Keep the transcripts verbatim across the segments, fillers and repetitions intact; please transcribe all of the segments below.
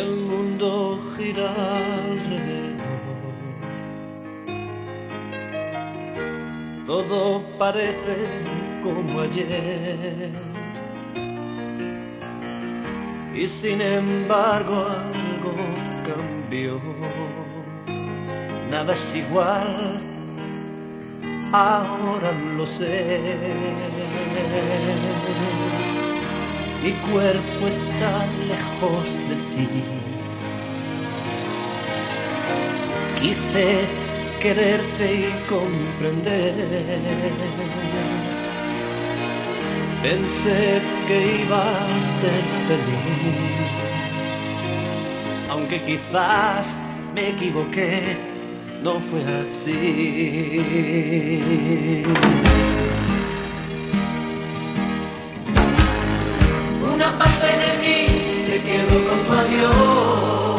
El mundo gira alrededor, todo parece como ayer, y sin embargo algo cambió. Nada es igual, ahora lo sé. Mi cuerpo está lejos de ti. Quise quererte y comprender. Pensé que iba a ser feliz, aunque quizás me equivoqué, no fue así. Una parte de mí se quedó con tu adiós,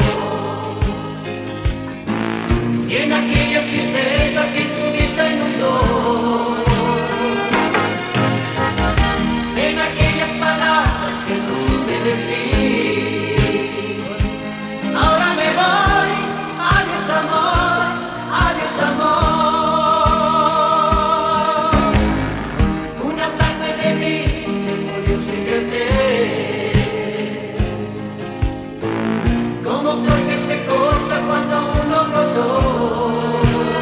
y en aquella tristeza que tu vista inundó, en aquellas palabras que no supe decir, ahora me voy. Adiós amor, adiós amor. Una parte de mí se murió sin querer, como flor que se corta cuando uno brotó,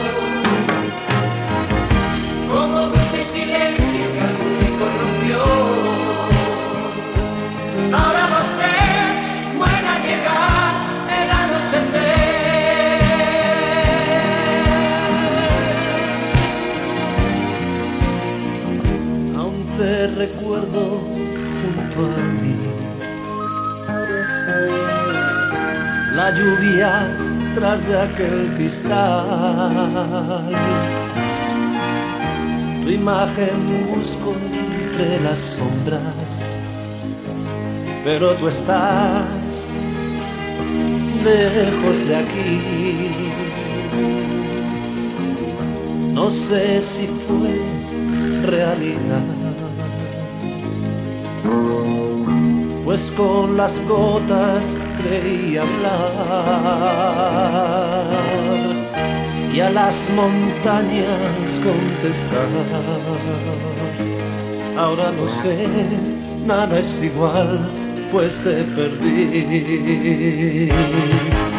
como dulce silencio que algún me corrompió. Ahora no sé, muere a llegar el anochecer. Aún te recuerdo junto a mí, la lluvia tras de aquel cristal, tu imagen busco entre las sombras, pero tú estás lejos de aquí. No sé si fue realidad, pues con las gotas creí hablar y a las montañas contestar. Ahora no sé, nada es igual, pues te perdí.